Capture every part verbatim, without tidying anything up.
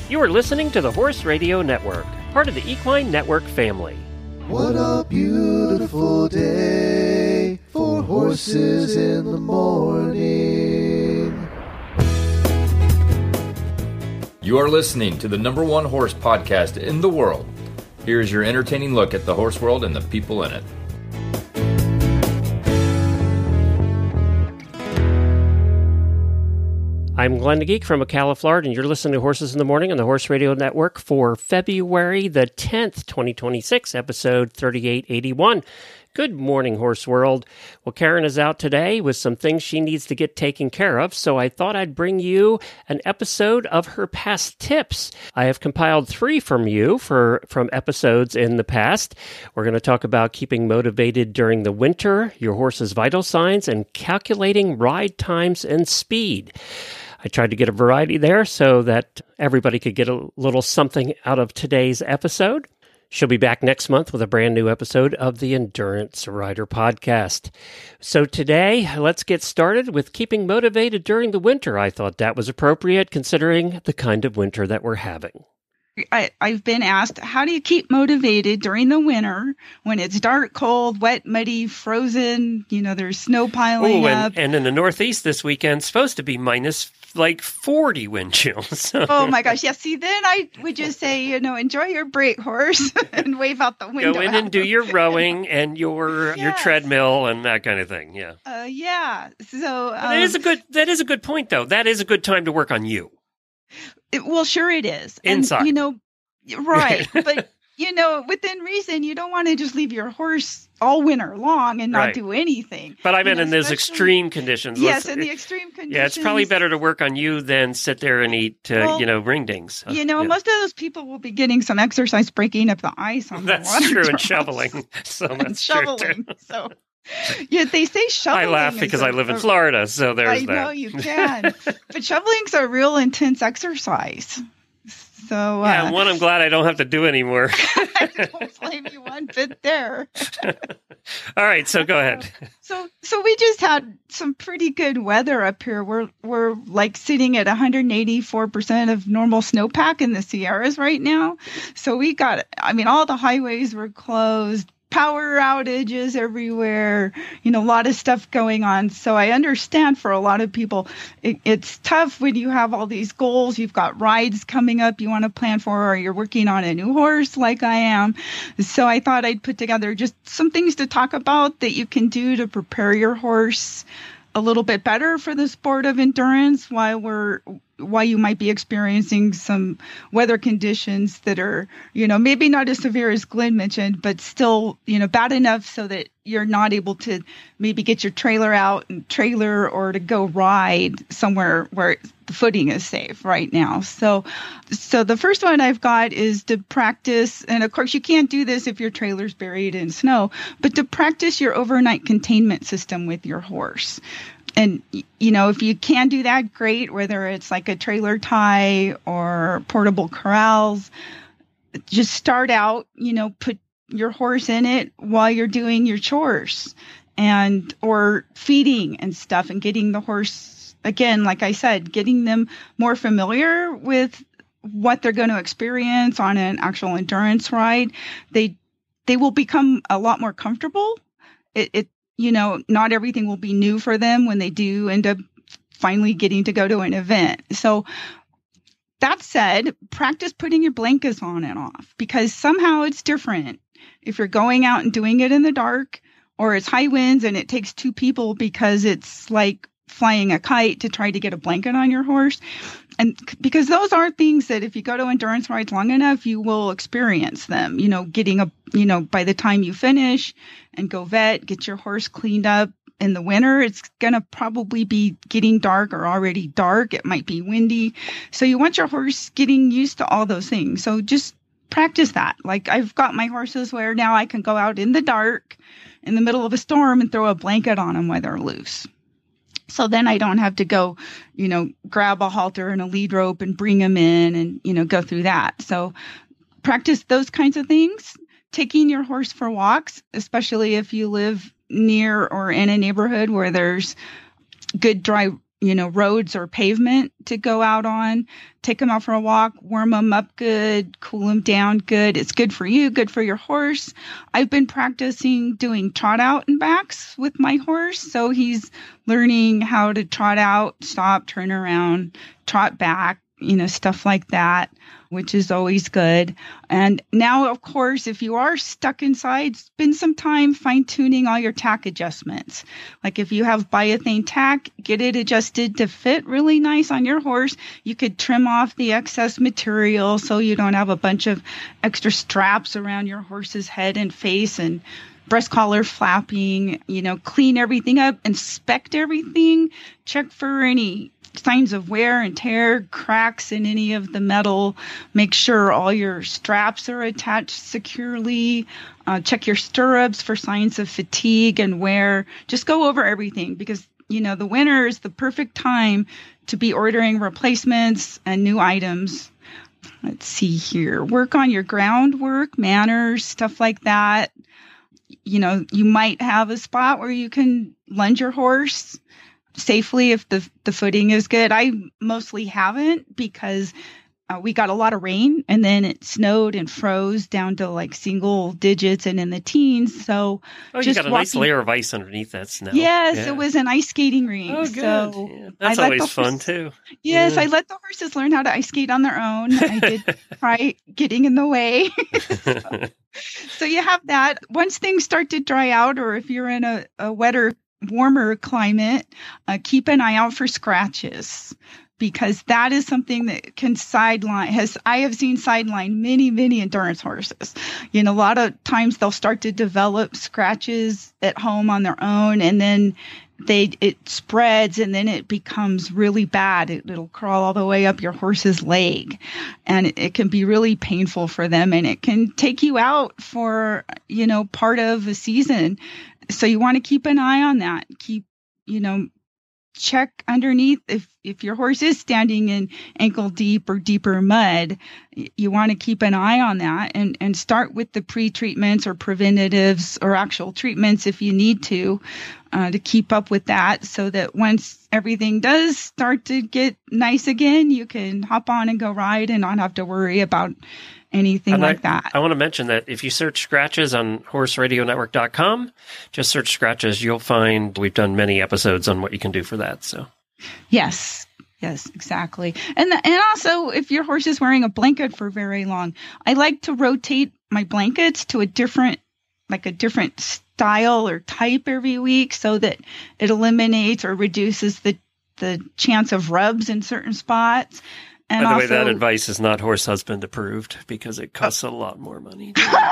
You are listening to the Horse Radio Network, part of the Equine Network family. What a beautiful day for horses in the morning. You are listening to the number one horse podcast in the world. Here is your entertaining look at the horse world and the people in it. I'm Glenn the Geek from Ocala, Florida, and you're listening to Horses in the Morning on the Horse Radio Network for February the tenth, twenty twenty-six, episode thirty-eight eighty-one. Good morning, Horse World. Well, Karen is out today with some things she needs to get taken care of, so I thought I'd bring you an episode of her past tips. I have compiled three from you for from episodes in the past. We're going to talk about keeping motivated during the winter, your horse's vital signs, and calculating ride times and speed. I tried to get a variety there so that everybody could get a little something out of today's episode. She'll be back next month with a brand new episode of the Endurance Rider Podcast. So today, let's get started with keeping motivated during the winter. I thought that was appropriate considering the kind of winter that we're having. I, I've been asked, how do you keep motivated during the winter when it's dark, cold, wet, muddy, frozen, you know, there's snow piling Ooh, up. And, and in the Northeast this weekend, it's supposed to be minus like forty wind chills. Oh my gosh. Yeah. See, then I would just say, you know, enjoy your break, horse, and wave out the window. Go in and do your rowing and your yes. your treadmill and that kind of thing. Yeah. Uh, yeah. So um, that is a good that is a good point, though. That is a good time to work on you. It, well, sure it is. Inside. And, you know, right. But, you know, within reason, you don't want to just leave your horse all winter long and not right. do anything. But I meant you know, in those extreme conditions. Yes, in the extreme conditions. Yeah, it's probably better to work on you than sit there and eat, uh, well, you know, ring dings. You know, yeah. most of those people will be getting some exercise breaking up the ice on that's the water. True, drops. and shoveling. So that's shoveling. True, so. Yeah, they say shoveling. I laugh because a, I live in Florida, so there's I that. I know you can. But shoveling's a real intense exercise. So uh, yeah, one I'm glad I don't have to do anymore. I don't blame you one bit there. All right, so go ahead. So, so we just had some pretty good weather up here. We're we're like sitting at one hundred eighty-four percent of normal snowpack in the Sierras right now. So we got, I mean, all the highways were closed. Power outages everywhere, you know, a lot of stuff going on. So I understand for a lot of people, it, it's tough when you have all these goals. You've got rides coming up you want to plan for, or you're working on a new horse like I am. So I thought I'd put together just some things to talk about that you can do to prepare your horse a little bit better for the sport of endurance while we're why you might be experiencing some weather conditions that are, you know, maybe not as severe as Glenn mentioned, but still, you know, bad enough so that you're not able to maybe get your trailer out and trailer or to go ride somewhere where the footing is safe right now. So, so the first one I've got is to practice, and of course you can't do this if your trailer's buried in snow, but to practice your overnight containment system with your horse. And, you know, if you can do that, great, whether it's like a trailer tie or portable corrals, just start out, you know, put your horse in it while you're doing your chores and or feeding and stuff and getting the horse, again, like I said, getting them more familiar with what they're going to experience on an actual endurance ride. They they will become a lot more comfortable. It, it You know, not everything will be new for them when they do end up finally getting to go to an event. So that said, practice putting your blankets on and off because somehow it's different. If you're going out and doing it in the dark or it's high winds and it takes two people because it's like flying a kite to try to get a blanket on your horse. And because those are things that if you go to endurance rides long enough, you will experience them, you know, getting a, you know, by the time you finish and go vet, get your horse cleaned up in the winter, it's going to probably be getting dark or already dark. It might be windy. So you want your horse getting used to all those things. So just practice that. Like I've got my horses where now I can go out in the dark in the middle of a storm and throw a blanket on them while they're loose. So then I don't have to go, you know, grab a halter and a lead rope and bring them in and, you know, go through that. So practice those kinds of things. Taking your horse for walks, especially if you live near or in a neighborhood where there's good dry, you know, roads or pavement to go out on. Take them out for a walk, warm them up good, cool them down good. It's good for you, good for your horse. I've been practicing doing trot out and backs with my horse. So he's learning how to trot out, stop, turn around, trot back, you know, stuff like that, which is always good. And now, of course, if you are stuck inside, spend some time fine-tuning all your tack adjustments. Like if you have biothane tack, get it adjusted to fit really nice on your horse. You could trim off the excess material so you don't have a bunch of extra straps around your horse's head and face and breast collar flapping. You know, clean everything up, inspect everything, check for any signs of wear and tear, cracks in any of the metal. Make sure all your straps are attached securely. Uh, check your stirrups for signs of fatigue and wear. Just go over everything because, you know, the winter is the perfect time to be ordering replacements and new items. Let's see here. Work on your groundwork, manners, stuff like that. You know, you might have a spot where you can lunge your horse safely if the the footing is good. I mostly haven't because uh, we got a lot of rain and then it snowed and froze down to like single digits and in the teens. So oh, just you got a walking, nice layer of ice underneath that snow. Yes, yeah. It was an ice skating rink. Oh, good. So yeah. That's I always horse, fun too. Yes, yeah. I let the horses learn how to ice skate on their own. I did try getting in the way. so, so you have that. Once things start to dry out, or if you're in a, a wetter warmer climate, uh, keep an eye out for scratches because that is something that can sideline has I have seen sideline many, many endurance horses. You know, a lot of times they'll start to develop scratches at home on their own and then they it spreads and then it becomes really bad. It, it'll crawl all the way up your horse's leg and it, it can be really painful for them and it can take you out for, you know, part of a season. So you want to keep an eye on that. Keep, you know, check underneath if, if your horse is standing in ankle deep or deeper mud, you want to keep an eye on that and, and start with the pre-treatments or preventatives or actual treatments if you need to, uh, to keep up with that so that once everything does start to get nice again, you can hop on and go ride and not have to worry about anything and like I, that. I want to mention that if you search scratches on horse radio network dot com, just search scratches, you'll find we've done many episodes on what you can do for that. So, yes, yes, exactly. And the, and also, if your horse is wearing a blanket for very long, I like to rotate my blankets to a different, like a different style or type every week, so that it eliminates or reduces the the chance of rubs in certain spots. And by the also, way, that advice is not horse husband approved because it costs a lot more money.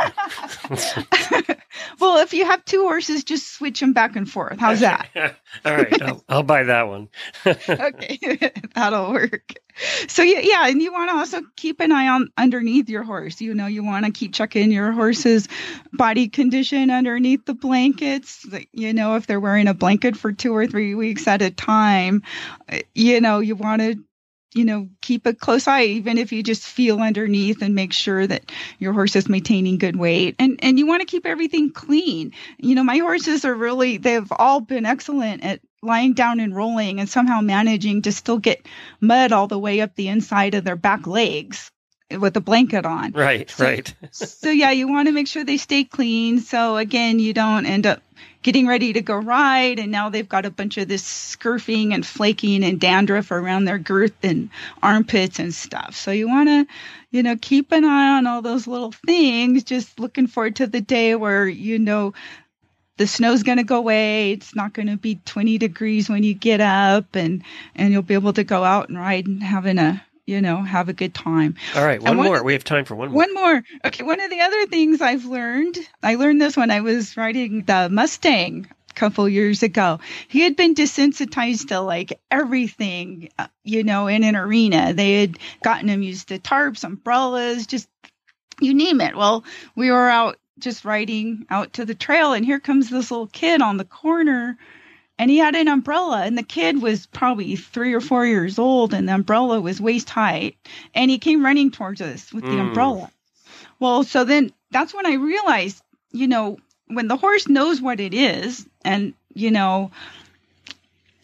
Well, if you have two horses, just switch them back and forth. How's that? All right. I'll, I'll buy that one. Okay. That'll work. So, yeah, yeah. And you want to also keep an eye on underneath your horse. You know, you want to keep checking your horse's body condition underneath the blankets. You know, if they're wearing a blanket for two or three weeks at a time, you know, you want to you know, keep a close eye, even if you just feel underneath and make sure that your horse is maintaining good weight. And and you want to keep everything clean. You know, my horses are really, they've all been excellent at lying down and rolling and somehow managing to still get mud all the way up the inside of their back legs with a blanket on. Right, so, right. So, yeah, you want to make sure they stay clean. So, again, you don't end up getting ready to go ride, and now they've got a bunch of this scurfing and flaking and dandruff around their girth and armpits and stuff. So you want to, you know, keep an eye on all those little things, just looking forward to the day where, you know, the snow's going to go away. It's not going to be twenty degrees when you get up, and, and you'll be able to go out and ride and having a, you know, have a good time. All right, one, one more. Of, we have time for one more. One more. Okay, one of the other things I've learned, I learned this when I was riding the Mustang a couple years ago. He had been desensitized to like everything, uh, you know, in an arena. They had gotten him used to tarps, umbrellas, just you name it. Well, we were out just riding out to the trail, and here comes this little kid on the corner. And he had an umbrella, and the kid was probably three or four years old, and the umbrella was waist high. And he came running towards us with the mm. umbrella. Well, so then that's when I realized, you know, when the horse knows what it is, and, you know,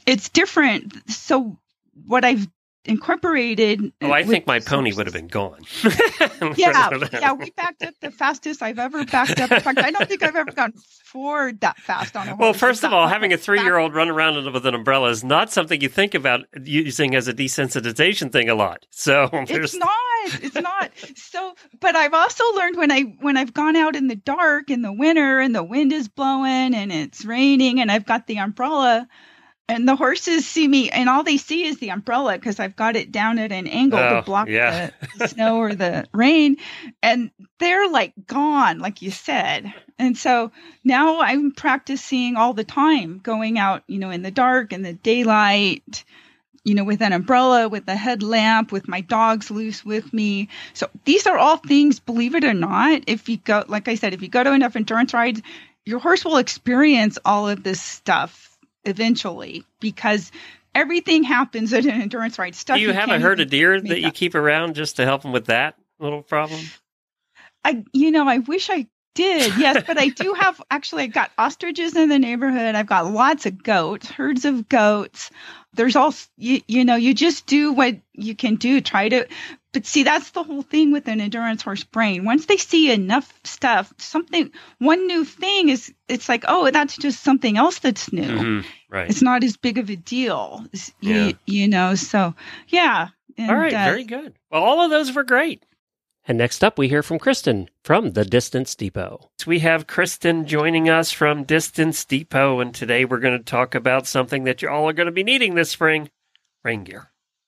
it's different. So what I've incorporated. Oh, I with- think my pony would have been gone. yeah, yeah, we backed up the fastest I've ever backed up. In fact, I don't think I've ever gone forward that fast on a horse. Well, first of all, That- having a three-year-old run around with an umbrella is not something you think about using as a desensitization thing a lot. So there's It's not. It's not. So, but I've also learned when I when I've gone out in the dark in the winter and the wind is blowing and it's raining and I've got the umbrella. And the horses see me, and all they see is the umbrella because I've got it down at an angle Oh, to block yeah. the, the snow or the rain. And they're like gone, like you said. And so now I'm practicing all the time, going out, you know, in the dark, in the daylight, you know, with an umbrella, with a headlamp, with my dogs loose with me. So these are all things, believe it or not, if you go, like I said, if you go to enough endurance rides, your horse will experience all of this stuff eventually, because everything happens at an endurance ride. Stuff Do you, have a can't herd even of deer make that you up. keep around just to help them with that little problem? I, you know, I wish I did. Yes, but I do have, actually, I got ostriches in the neighborhood. I've got lots of goats, herds of goats. There's all, you, you know, you just do what you can do. Try to, but see, that's the whole thing with an endurance horse brain. Once they see enough stuff, something, one new thing is, it's like, oh, that's just something else that's new. Mm-hmm. Right. It's not as big of a deal, It's- Yeah. you, you know, so yeah. And, All right, uh, very good. Well, all of those were great. And next up, we hear from Kristen from the Distance Depot. We have Kristen joining us from Distance Depot, and today we're going to talk about something that you all are going to be needing this spring, rain gear.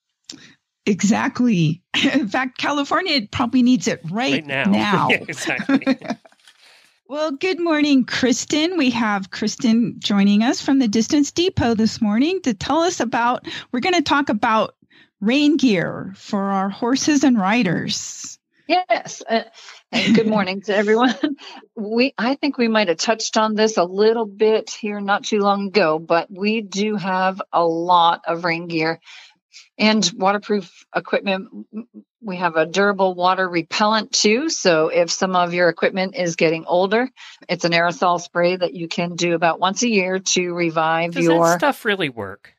Exactly. In fact, California probably needs it right, Right now. now. Yeah, exactly. Well, good morning, Kristen. We have Kristen joining us from the Distance Depot this morning to tell us about, we're going to talk about rain gear for our horses and riders. Yes. Uh, and good morning to everyone. We, I think we might have touched on this a little bit here not too long ago, but we do have a lot of rain gear and waterproof equipment. We have a durable water repellent too. So if some of your equipment is getting older, it's an aerosol spray that you can do about once a year to revive Does your that stuff really work?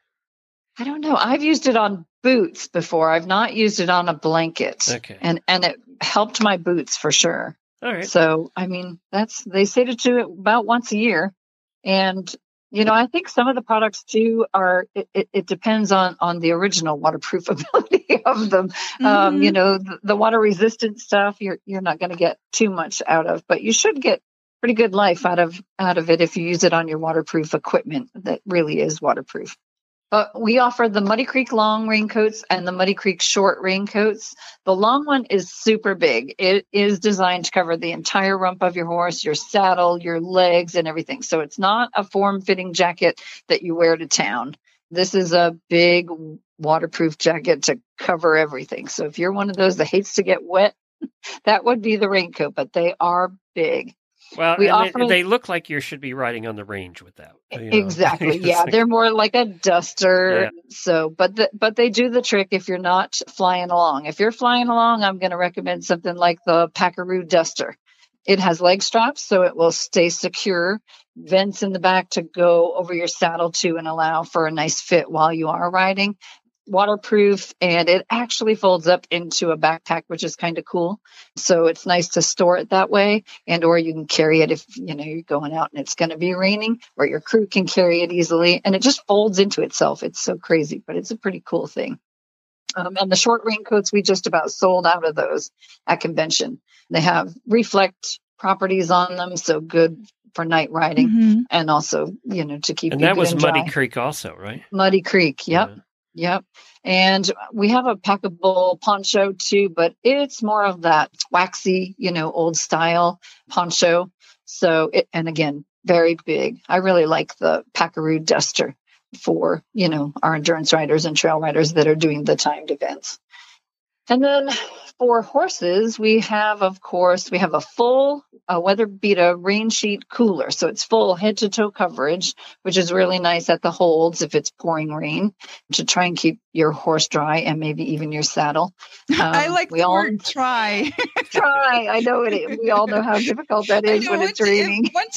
I don't know. I've used it on boots before. I've not used it on a blanket. Okay. And and it helped my boots for sure. All right. So, I mean, that's they say to do it about once a year. And, you know, I think some of the products too are, it, it, it depends on, on the original waterproof ability of them. Um, Mhm. you know, the, the water resistant stuff, you're, you're not going to get too much out of, but you should get pretty good life out of, out of it if you use it on your waterproof equipment that really is waterproof. But we offer the Muddy Creek long raincoats and the Muddy Creek short raincoats. The long one is super big. It is designed to cover the entire rump of your horse, your saddle, your legs, and everything. So it's not a form-fitting jacket that you wear to town. This is a big waterproof jacket to cover everything. So if you're one of those that hates to get wet, that would be the raincoat, but they are big. Well, we and offer- they, they look like you should be riding on the range with that. you know. Exactly. It's Yeah, like- they're more like a duster. Yeah. So, but the, but they do the trick if you're not flying along. If you're flying along, I'm going to recommend something like the Packaroo Duster. It has leg straps, so it will stay secure. Vents in the back to go over your saddle to and allow for a nice fit while you are riding. Waterproof, and it actually folds up into a backpack, which is kind of cool. So it's nice to store it that way, and or you can carry it if you know you're going out and it's going to be raining, or your crew can carry it easily, and it just folds into itself. It's so crazy, but it's a pretty cool thing. Um, and the short raincoats, we just about sold out of those at convention. They have reflect properties on them, so good for night riding, Mhm. and also you know to keep And you that good was and Muddy dry. Creek also, right? Muddy Creek, yep. Yeah. Yep. And we have a packable poncho too, but it's more of that waxy, you know, old style poncho. So, it, and again, very big. I really like the Packaroo Duster for, you know, our endurance riders and trail riders that are doing the timed events. And then for horses, we have, of course, we have a full uh, Weather Beta rain sheet cooler. So it's full head to toe coverage, which is really nice at the holds if it's pouring rain to try and keep your horse dry and maybe even your saddle. Um, I like we the all word try. try. I know it. We all know how difficult that I is know, when once it's it- raining. Once it,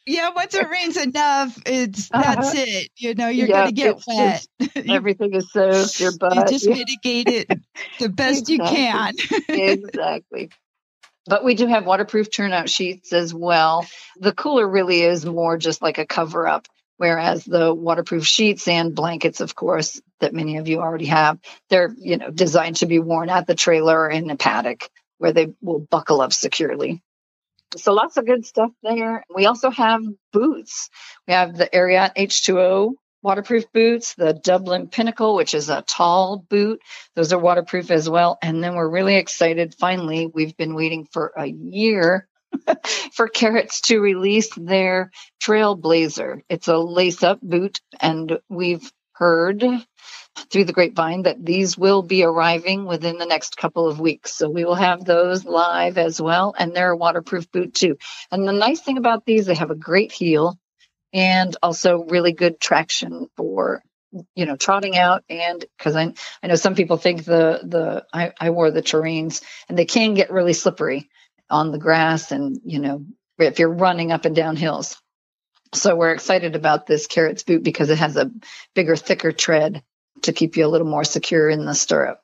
Yeah, once it rains enough, it's that's Uh-huh. it. You know, you're Yeah, gonna get it's wet. just everything is soaked. Your You butt. just Yeah, mitigate it the best you exactly. can. Exactly. But we do have waterproof turnout sheets as well. The cooler really is more just like a cover up, whereas the waterproof sheets and blankets, of course, that many of you already have, they're, you know, designed to be worn at the trailer or in the paddock where they will buckle up securely. So lots of good stuff there. We also have boots. We have the Ariat H two O waterproof boots, the Dublin Pinnacle, which is a tall boot. Those are waterproof as well. And then we're really excited. Finally, we've been waiting for a year for Carrots to release their Trailblazer. It's a lace-up boot, and we've heard through the grapevine that these will be arriving within the next couple of weeks. So we will have those live as well, and they're a waterproof boot too. And the nice thing about these, they have a great heel and also really good traction for, you know, trotting out. And because I I know some people think the the I, I wore the terrains, and they can get really slippery on the grass, and you know, if you're running up and down hills. So we're excited about this Carrots boot because it has a bigger, thicker tread to keep you a little more secure in the stirrup.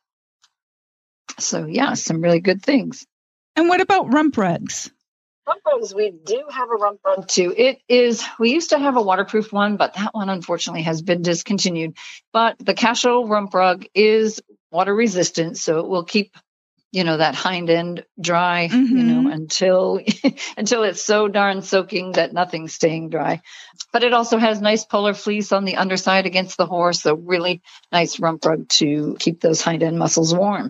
So yeah, some really good things. And what about rump rugs? Rump rugs, we do have a rump rug too. It is, we used to have a waterproof one, but that one unfortunately has been discontinued. But the Cashel rump rug is water resistant, so it will keep, you know, that hind end dry, Mm-hmm. you know, until until it's so darn soaking that nothing's staying dry. But it also has nice polar fleece on the underside against the horse, so really nice rump rug to keep those hind end muscles warm.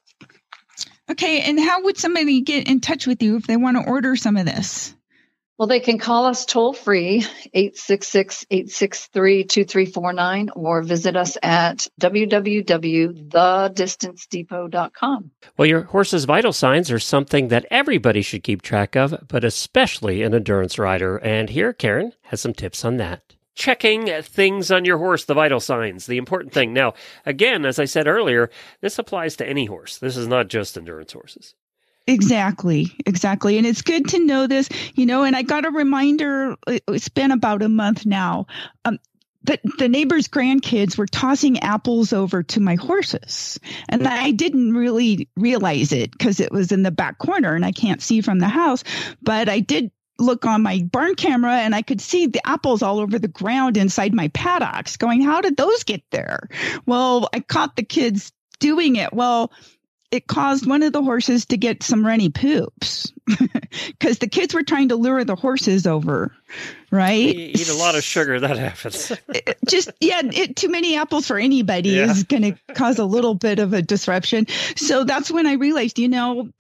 Okay, and how would somebody get in touch with you if they want to order some of this? Well, they can call us toll free, eight six six, eight six three, two three four nine, or visit us at w w w dot the distance depot dot com. Well, your horse's vital signs are something that everybody should keep track of, but especially an endurance rider. And here, Karen has some tips on that. Checking things on your horse, the vital signs, the important thing. Now, again, as I said earlier, this applies to any horse. This is not just endurance horses. Exactly, exactly. And it's good to know this, you know, and I got a reminder, it's been about a month now, um, that the neighbor's grandkids were tossing apples over to my horses. And I didn't really realize it because it was in the back corner and I can't see from the house, but I did look on my barn camera and I could see the apples all over the ground inside my paddocks going, how did those get there? Well, I caught the kids doing it. Well, it caused one of the horses to get some runny poops because the kids were trying to lure the horses over, right? You eat a lot of sugar, that happens. Just, yeah, it, too many apples for anybody Yeah. is going to cause a little bit of a disruption. So that's when I realized, you know,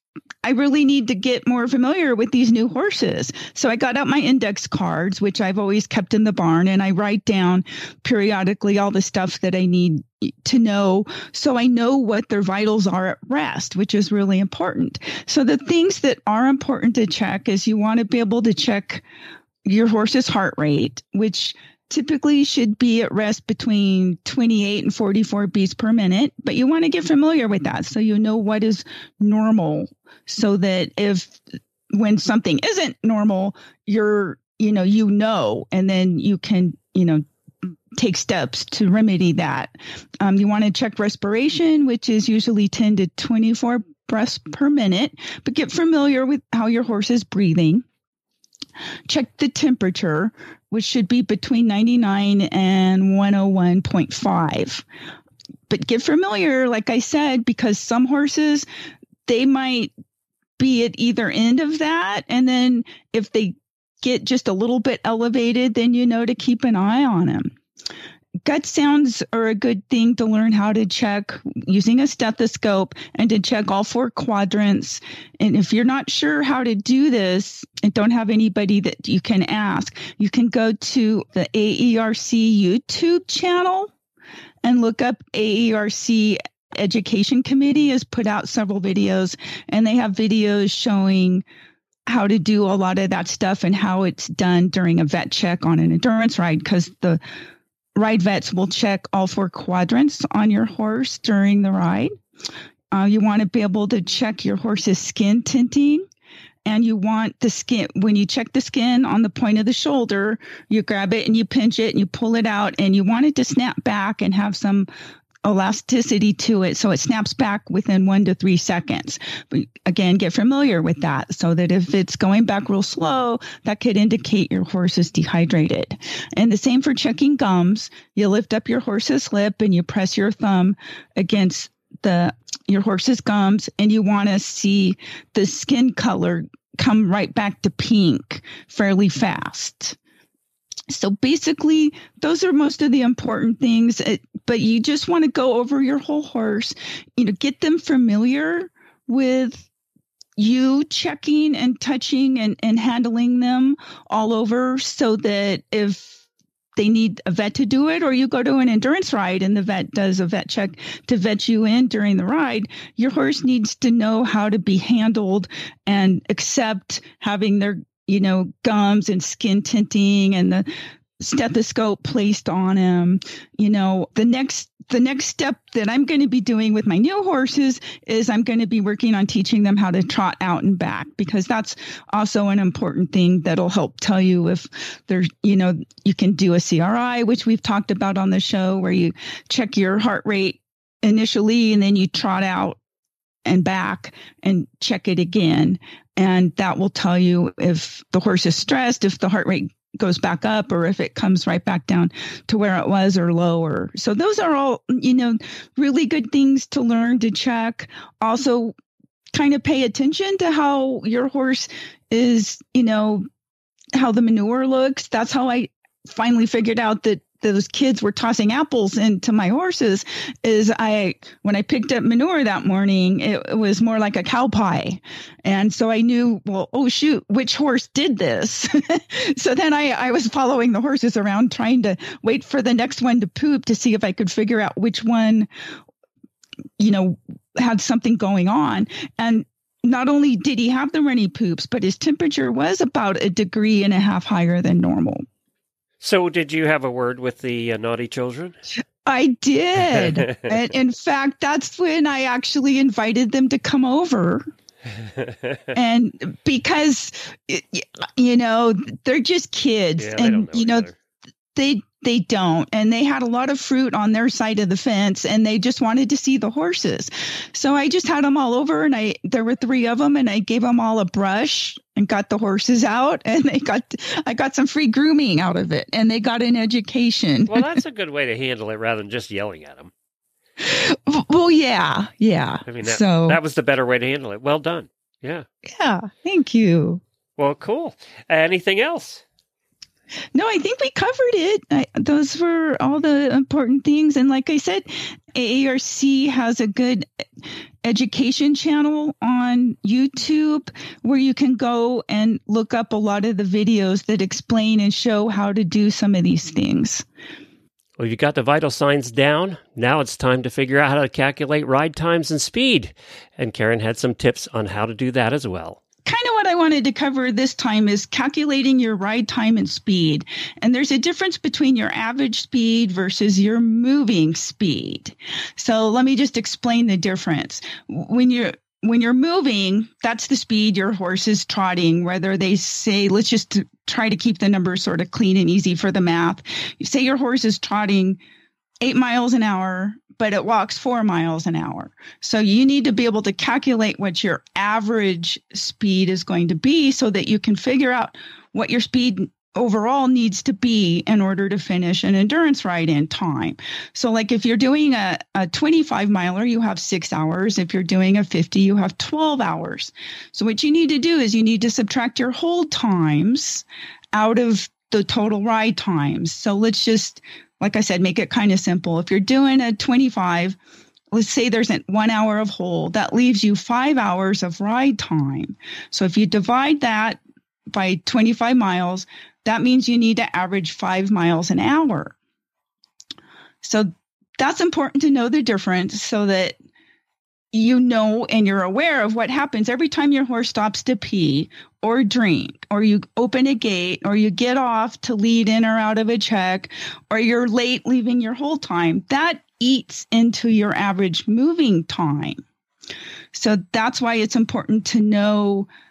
I really need to get more familiar with these new horses. So I got out my index cards, which I've always kept in the barn, and I write down periodically all the stuff that I need to know so I know what their vitals are at rest, which is really important. So the things that are important to check is you want to be able to check your horse's heart rate, which typically should be at rest between twenty-eight and forty-four beats per minute, but you want to get familiar with that so you know what is normal, so that if when something isn't normal, you're, you know, you know, and then you can, you know, take steps to remedy that. Um, you want to check respiration, which is usually ten to twenty-four breaths per minute, but get familiar with how your horse is breathing. Check the temperature, which should be between ninety-nine and one oh one point five. But get familiar, like I said, because some horses, they might be at either end of that. And then if they get just a little bit elevated, then you know to keep an eye on them. Gut sounds are a good thing to learn how to check using a stethoscope and to check all four quadrants. And if you're not sure how to do this and don't have anybody that you can ask, you can go to the A E R C YouTube channel and look up A E R C Education Committee has put out several videos, and they have videos showing how to do a lot of that stuff and how it's done during a vet check on an endurance ride, because the ride vets will check all four quadrants on your horse during the ride. Uh, you want to be able to check your horse's skin tinting and you want the skin, when you check the skin on the point of the shoulder, you grab it and you pinch it and you pull it out, and you want it to snap back and have some elasticity to it, so it snaps back within one to three seconds. But again, get familiar with that, so that if it's going back real slow, that could indicate your horse is dehydrated. And the same for checking gums. You lift up your horse's lip and you press your thumb against the your horse's gums, and you want to see the skin color come right back to pink fairly fast. So basically, those are most of the important things, but you just want to go over your whole horse, you know, get them familiar with you checking and touching and, and handling them all over, so that if they need a vet to do it, or you go to an endurance ride and the vet does a vet check to vet you in during the ride, your horse needs to know how to be handled and accept having their, you know, gums and skin tinting and the stethoscope placed on him. You know, the next the next step that I'm going to be doing with my new horses is I'm going to be working on teaching them how to trot out and back, because that's also an important thing that'll help tell you if there's, you know, you can do a C R I, which we've talked about on the show, where you check your heart rate initially and then you trot out and back and check it again. And that will tell you if the horse is stressed, if the heart rate goes back up, or if it comes right back down to where it was or lower. So those are all, you know, really good things to learn to check. Also, kind of pay attention to how your horse is, you know, how the manure looks. That's how I finally figured out that those kids were tossing apples into my horses. Is I, when I picked up manure that morning, it, it was more like a cow pie. And so I knew, well, oh shoot, which horse did this? So then I, I was following the horses around, trying to wait for the next one to poop to see if I could figure out which one, you know, had something going on. And not only did he have the runny poops, but his temperature was about a degree and a half higher than normal. So did you have a word with the uh, naughty children? I did. And in fact, that's when I actually invited them to come over. And because, you know, they're just kids. Yeah, and, don't know you know, either. they they don't. And they had a lot of fruit on their side of the fence, and they just wanted to see the horses. So I just had them all over, and I there were three of them, and I gave them all a brush and got the horses out, and they got I got some free grooming out of it, and they got an education. Well, that's a good way to handle it rather than just yelling at them. Well, yeah, yeah. I mean, that, so that was the better way to handle it. Well done. Yeah. Yeah. Thank you. Well, cool. Anything else? No, I think we covered it. I, those were all the important things. And like I said, A A R C has a good education channel on YouTube where you can go and look up a lot of the videos that explain and show how to do some of these things. Well, you got the vital signs down. Now it's time to figure out how to calculate ride times and speed. And Karen had some tips on how to do that as well. Kind of what I wanted to cover this time is calculating your ride time and speed. And there's a difference between your average speed versus your moving speed. So let me just explain the difference. When you're When you're moving, that's the speed your horse is trotting, whether they say, let's just try to keep the numbers sort of clean and easy for the math. You say your horse is trotting eight miles an hour, but it walks four miles an hour. So you need to be able to calculate what your average speed is going to be so that you can figure out what your speed overall needs to be in order to finish an endurance ride in time. So like if you're doing a, a twenty-five miler, you have six hours. If you're doing a fifty, you have twelve hours. So what you need to do is you need to subtract your hold times out of the total ride times. So let's just, like I said, make it kind of simple. If you're doing a twenty-five, let's say there's an one hour of hold, that leaves you five hours of ride time. So if you divide that by twenty-five miles, that means you need to average five miles an hour. So that's important to know the difference so that you know and you're aware of what happens every time your horse stops to pee or drink, or you open a gate, or you get off to lead in or out of a check, or you're late leaving your hold time. That eats into your average moving time. So that's why it's important to know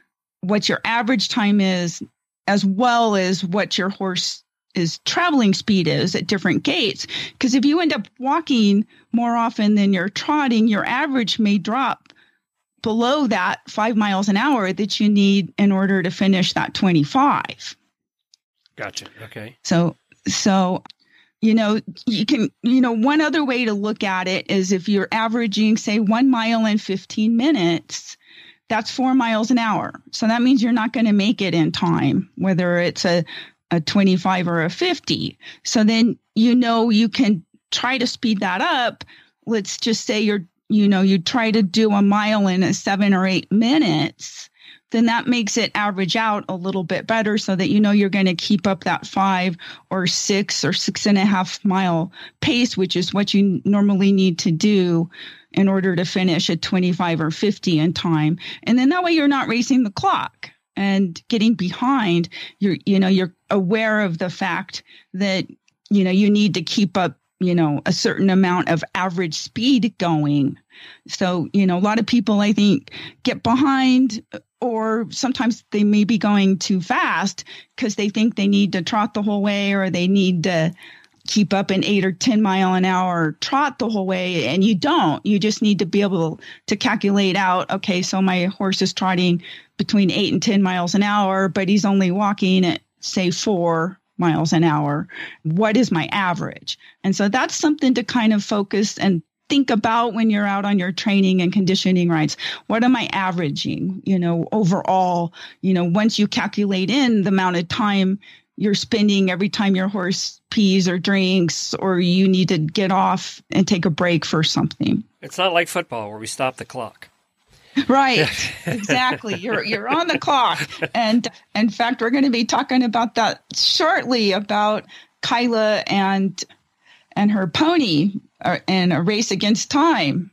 what your average time is, as well as what your horse is traveling speed is at different gaits. Because if you end up walking more often than you're trotting, your average may drop below that five miles an hour that you need in order to finish that twenty-five. Gotcha. Okay. So, so, you know, you can, you know, one other way to look at it is if you're averaging, say, one mile in fifteen minutes, that's four miles an hour. So that means you're not going to make it in time, whether it's a, a twenty-five or a fifty. So then, you know, you can try to speed that up. Let's just say you're, you know, you try to do a mile in a seven or eight minutes, then that makes it average out a little bit better so that you know you're going to keep up that five or six or six and a half mile pace, which is what you normally need to do in order to finish at twenty-five or fifty in time. And then that way you're not racing the clock and getting behind. You're, you know, you're aware of the fact that, you know, you need to keep up, you know, a certain amount of average speed going. So, you know, a lot of people, I think, get behind, or sometimes they may be going too fast because they think they need to trot the whole way, or they need to keep up an eight or ten mile an hour trot the whole way. And you don't. You just need to be able to calculate out, okay, so my horse is trotting between eight and ten miles an hour, but he's only walking at, say, four miles an hour. What is my average? And so that's something to kind of focus and think about when you're out on your training and conditioning rides. What am I averaging, you know, overall, you know, once you calculate in the amount of time you're spending every time your horse pees or drinks, or you need to get off and take a break for something. It's not like football where we stop the clock. Right. Exactly. You're you're on the clock. And in fact, we're going to be talking about that shortly, about Kyla and and her pony uh, in a race against time.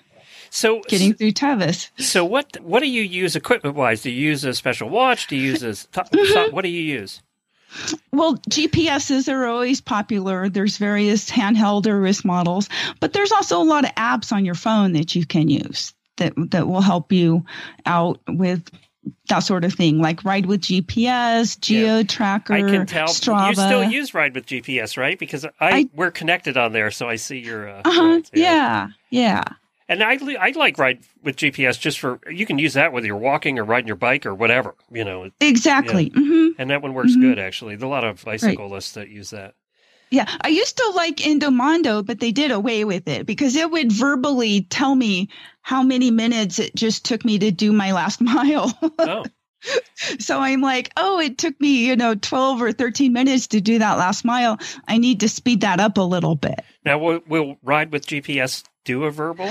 So getting through Tevis. So what what do you use equipment wise? Do you use a special watch? Do you use a top, top, what do you use? Well, G P S's are always popular. There's various handheld or wrist models, but there's also a lot of apps on your phone that you can use that that will help you out with that sort of thing, like Ride with G P S, Geo Tracker, I can tell. Strava. You still use Ride with G P S, right? Because I, I we're connected on there, so I see your. Uh, uh-huh, rides, yeah. yeah, yeah. And I I like Ride with G P S just for, you can use that whether you're walking or riding your bike or whatever, you know. Exactly. Yeah. Mm-hmm. And that one works mm-hmm. good, actually. There's a lot of bicyclists right. that use that. Yeah, I used to like Endomondo, but they did away with it because it would verbally tell me how many minutes it just took me to do my last mile. Oh. So I'm like, oh, it took me, you know, twelve or thirteen minutes to do that last mile. I need to speed that up a little bit. Now, will, will Ride with G P S do a verbal?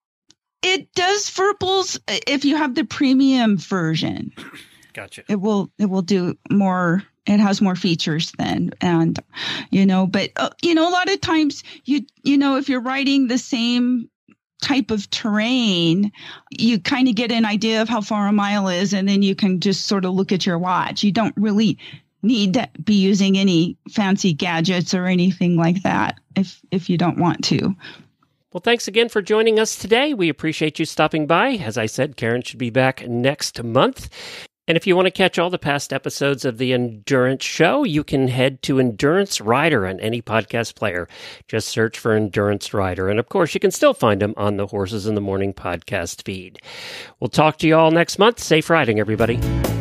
It does verbals if you have the premium version. Gotcha. It will it will do more. It has more features then, and you know, but uh, you know, a lot of times you you know, if you're riding the same type of terrain, you kind of get an idea of how far a mile is, and then you can just sort of look at your watch. You don't really need to be using any fancy gadgets or anything like that if if you don't want to. Well, thanks again for joining us today. We appreciate you stopping by. As I said, Karen should be back next month. And if you want to catch all the past episodes of the Endurance Show, you can head to Endurance Rider on any podcast player. Just search for Endurance Rider. And of course, you can still find them on the Horses in the Morning podcast feed. We'll talk to you all next month. Safe riding, everybody.